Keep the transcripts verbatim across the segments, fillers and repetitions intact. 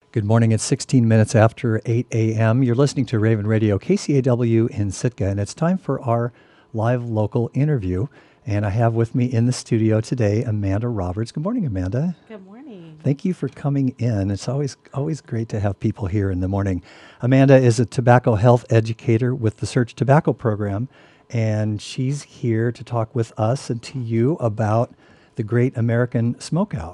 Good morning. It's sixteen minutes after eight a.m. You're listening to Raven Radio, K C A W in Sitka, and it's time for our live local interview. And I have with me in the studio today Amanda Roberts. Good morning, Amanda. Good morning. Thank you for coming in. It's always always great to have people here in the morning. Amanda is a tobacco health educator with the Search Tobacco Program, and she's here to talk with us and to you about the Great American Smokeout.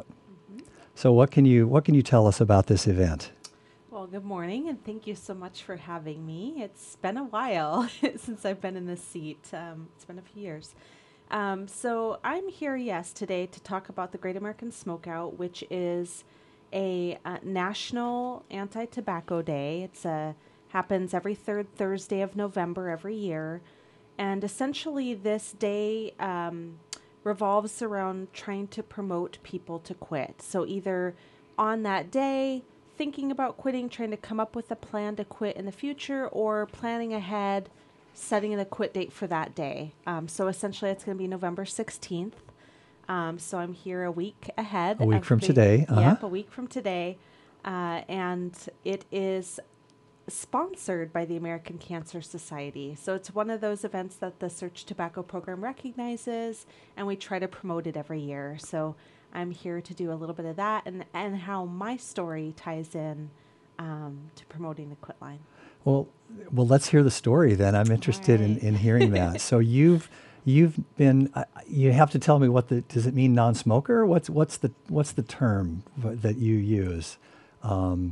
So what can you what can you tell us about this event? Well, good morning, and thank you so much for having me. It's been a while since I've been in this seat. Um, it's been a few years. Um, so I'm here, yes, today to talk about the Great American Smokeout, which is a uh, national anti-tobacco day. It's a happens every third Thursday of November every year, and essentially this day um, revolves around trying to promote people to quit. So either on that day, thinking about quitting, trying to come up with a plan to quit in the future, or planning ahead, setting the quit date for that day. Um, so essentially it's going to be November sixteenth. Um, so I'm here a week ahead. A week of from the- today, uh-huh. Yep, a week from today. Uh, and it is sponsored by the American Cancer Society. So it's one of those events that the Search Tobacco Program recognizes, and we try to promote it every year. So I'm here to do a little bit of that and, and how my story ties in um, to promoting the Quit Line. Well, well, let's hear the story then. I'm interested in, right. in hearing that. So you've you've been uh, you have to tell me what the does it mean non-smoker? What's what's the what's the term v- that you use? Um,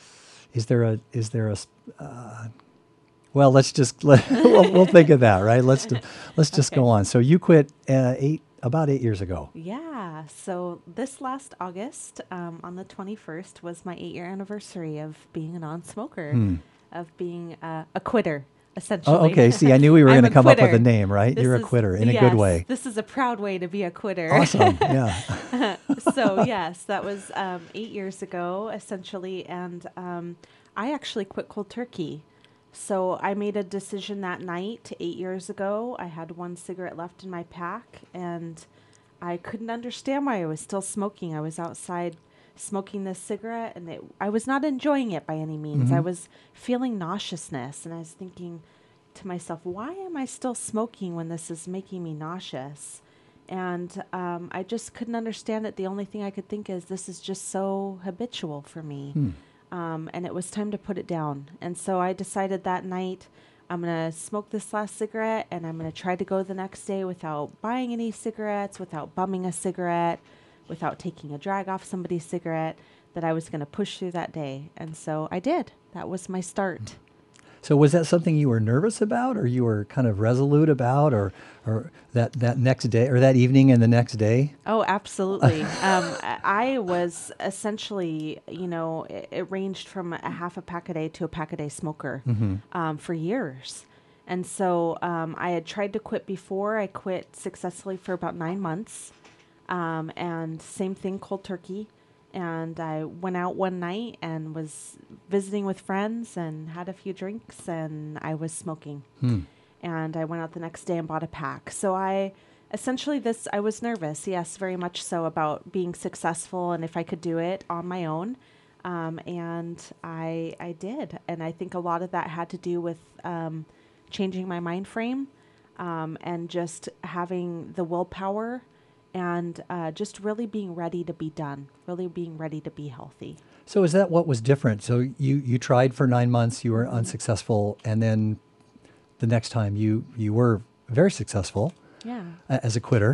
is there a is there a s- uh, well, let's just let, we'll, we'll think of that, right? Let's do, let's just Okay. go on. So you quit uh, eight about eight years ago. Yeah. So this last August, um, on the twenty-first, was my eight-year anniversary of being a non-smoker, Hmm. of being uh, a quitter, essentially. Oh, okay. See, I knew we were I'm going to a come up with quitter. a name, right? This You're a is- quitter in a yes, good way. This is a proud way to be a quitter. Awesome. Yeah. So yes, that was um, eight years ago, essentially, and um, I actually quit cold turkey. So I made a decision that night eight years ago. I had one cigarette left in my pack, and I couldn't understand why I was still smoking. I was outside smoking this cigarette, and it, I was not enjoying it by any means. I Mhm. was feeling nauseousness, and I was thinking to myself, why am I still smoking when this is making me nauseous? And um, I just couldn't understand it. The only thing I could think is this is just so habitual for me. Hmm. Um, and it was time to put it down. And so I decided that night I'm going to smoke this last cigarette, and I'm going to try to go the next day without buying any cigarettes, without bumming a cigarette, without taking a drag off somebody's cigarette, that I was going to push through that day. And so I did. That was my start. So was that something you were nervous about, or you were kind of resolute about, or or that, that next day, or that evening and the next day? Oh, absolutely. um, I I was essentially, you know, it, it ranged from a half a pack a day to a pack a day smoker Mm-hmm. um, for years. And so um, I had tried to quit before. I quit successfully for about nine months. Um, and same thing, cold turkey. And I went out one night and was visiting with friends and had a few drinks, and I was smoking. Hmm. And I went out the next day and bought a pack. So I essentially this I was nervous, yes, very much so, about being successful and if I could do it on my own. Um, and I I did, and I think a lot of that had to do with um, changing my mind frame um, and just having the willpower and uh, just really being ready to be done, really being ready to be healthy. So is that what was different? So you, you tried for nine months, you were unsuccessful, and then the next time you, you were very successful Yeah, uh, as a quitter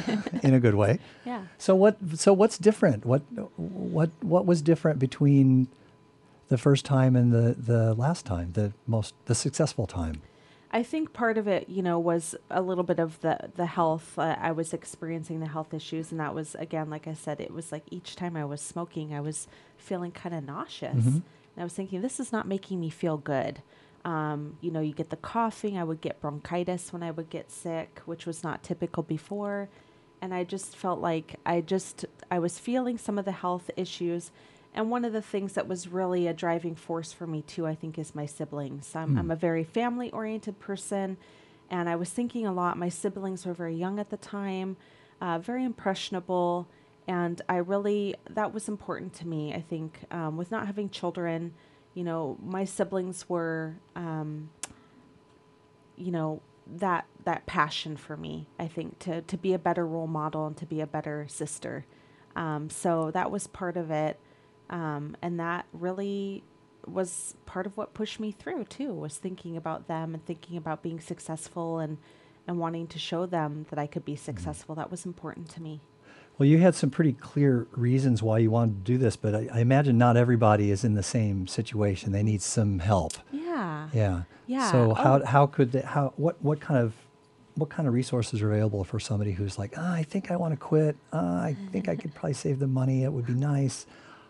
in a good way. yeah. So what so what's different? What what what was different between the first time and the, the last time, the most the successful time? I think part of it, you know, was a little bit of the the health. Uh, I was experiencing the health issues, and that was, again, like I said, it was like each time I was smoking, I was feeling kind of nauseous, Mhm. and I was thinking, this is not making me feel good. Um, you know, you get the coughing. I would get bronchitis when I would get sick, which was not typical before, and I just felt like I just I was feeling some of the health issues. And one of the things that was really a driving force for me too, I think, is my siblings. I'm, Hmm. I'm a very family-oriented person, and I was thinking a lot. My siblings were very young at the time, uh, very impressionable, and I really, that was important to me. I think um, with not having children, you know, my siblings were, um, you know, that that passion for me. I think to to be a better role model and to be a better sister. Um, so that was part of it, um, and that really was part of what pushed me through too. Was thinking about them and thinking about being successful and and wanting to show them that I could be successful. That was important to me. Well, you had some pretty clear reasons why you wanted to do this, but I, I imagine not everybody is in the same situation. They need some help. Yeah. Yeah. Yeah. So how Oh, how could they, how what what kind of what kind of resources are available for somebody who's like, ah, I think I want to quit. Uh, I think I could probably save the money. It would be nice.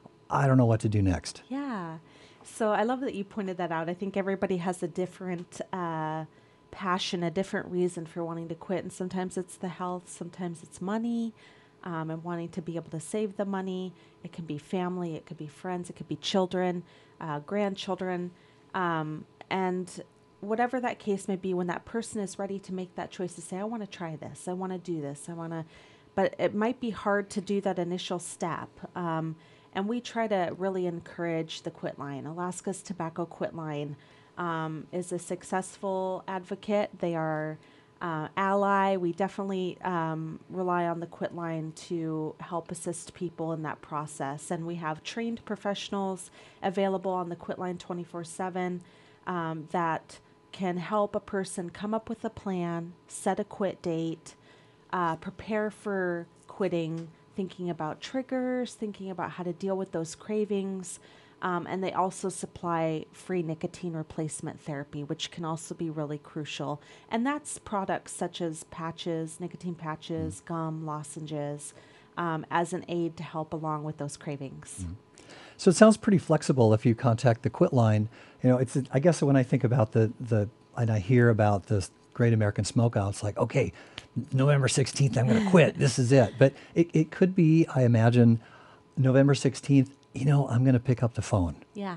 I don't know what to do next. yeah. So I love that you pointed that out. I think everybody has a different uh, passion, a different reason for wanting to quit. And sometimes it's the health, sometimes it's money, um, and wanting to be able to save the money. It can be family, it could be friends, it could be children, uh, grandchildren. Um, and whatever that case may be, when that person is ready to make that choice to say, I want to try this, I want to do this, I want to, but it might be hard to do that initial step. Um, and we try to really encourage the quit line. Alaska's Tobacco Quit Line um, is a successful advocate. They are uh, ally. We definitely um, rely on the quit line to help assist people in that process. And we have trained professionals available on the quit line twenty-four seven um, that can help a person come up with a plan, set a quit date, uh, prepare for quitting, thinking about triggers, thinking about how to deal with those cravings. Um, and they also supply free nicotine replacement therapy, which can also be really crucial. And that's products such as patches, nicotine patches, gum, lozenges, um, as an aid to help along with those cravings. So it sounds pretty flexible if you contact the quit line. You know, it's I guess when I think about the the and I hear about this Great American Smokeout, it's like, okay, November sixteenth, I'm going to quit. This is it. But it, it could be, I imagine, November sixteenth, you know, I'm going to pick up the phone. Yeah.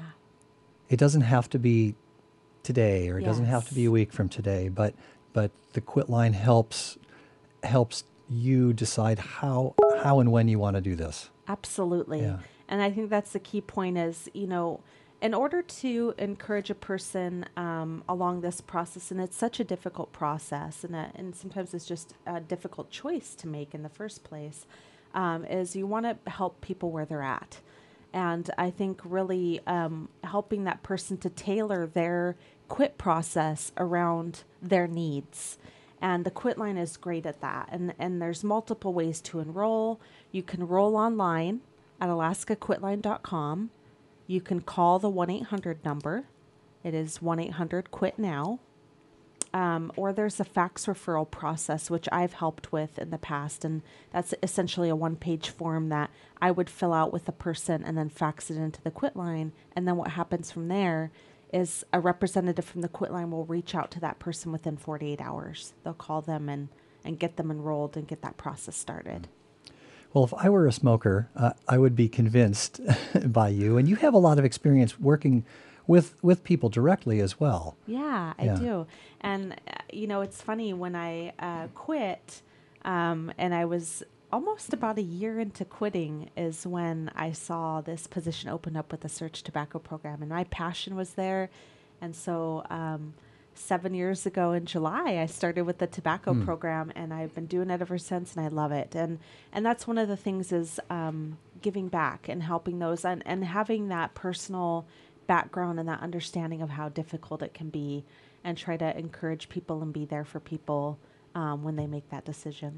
It doesn't have to be today, or it doesn't have to be Yes. a week from today, but but the quit line helps helps you decide how how and when you want to do this. Absolutely. Yeah. And I think that's the key point is, you know, in order to encourage a person um, along this process, and it's such a difficult process, and, a, and sometimes it's just a difficult choice to make in the first place, um, is you want to help people where they're at. And I think really um, helping that person to tailor their quit process around their needs. And the quit line is great at that. And, and there's multiple ways to enroll. You can enroll online at alaska quit line dot com. You can call the one eight hundred number. It is one eight hundred quit now. Um, or there's a fax referral process, which I've helped with in the past. And that's essentially a one page form that I would fill out with a person and then fax it into the quit line. And then what happens from there is a representative from the quit line will reach out to that person within forty-eight hours. They'll call them and, and get them enrolled and get that process started. Well, if I were a smoker, uh, I would be convinced by you, and you have a lot of experience working with with people directly as well. Yeah, I Yeah. do. And, uh, you know, it's funny when I uh, quit, um, and I was almost about a year into quitting, is when I saw this position open up with the Search Tobacco Program, and my passion was there. And so, um, seven years ago in July, I started with the tobacco Hmm. program, and I've been doing it ever since, and I love it. And and that's one of the things is um, giving back and helping those, and, and having that personal background and that understanding of how difficult it can be, and try to encourage people and be there for people um, when they make that decision.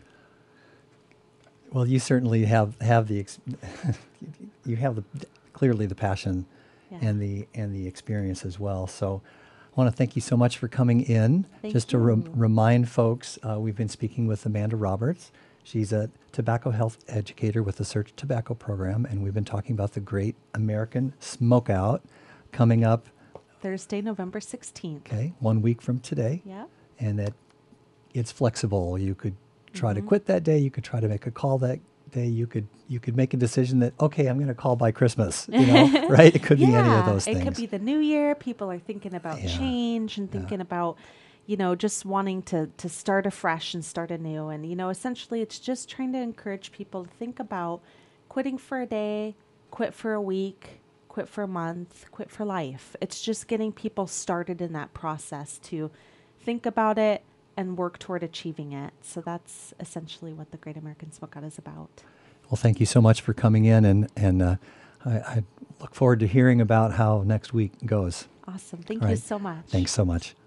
Well, you certainly have have the ex- you have the clearly the passion Yeah. and the and the experience as well. So I want to thank you so much for coming in. Thank Just to rem- you. remind folks, uh, we've been speaking with Amanda Roberts. She's a tobacco health educator with the Search Tobacco Program, and we've been talking about the Great American Smokeout coming up, Thursday, November sixteenth. okay, one week from today. Yeah. And that it's flexible. You could try to Mhm. quit that day. You could try to make a call that day. You could you could make a decision that, okay, I'm going to call by Christmas. You know, right? It could be any of those it things. could be the new year. People are thinking about Yeah. change and Yeah. thinking about, you know, just wanting to to start afresh and start anew. And you know, essentially, it's just trying to encourage people to think about quitting for a day, quit for a week, quit for a month, quit for life. It's just getting people started in that process to think about it and work toward achieving it. So that's essentially what the Great American Smokeout is about. Well, thank you so much for coming in, and and uh, I, I look forward to hearing about how next week goes. Awesome. Thank All you right. so much. Thanks so much.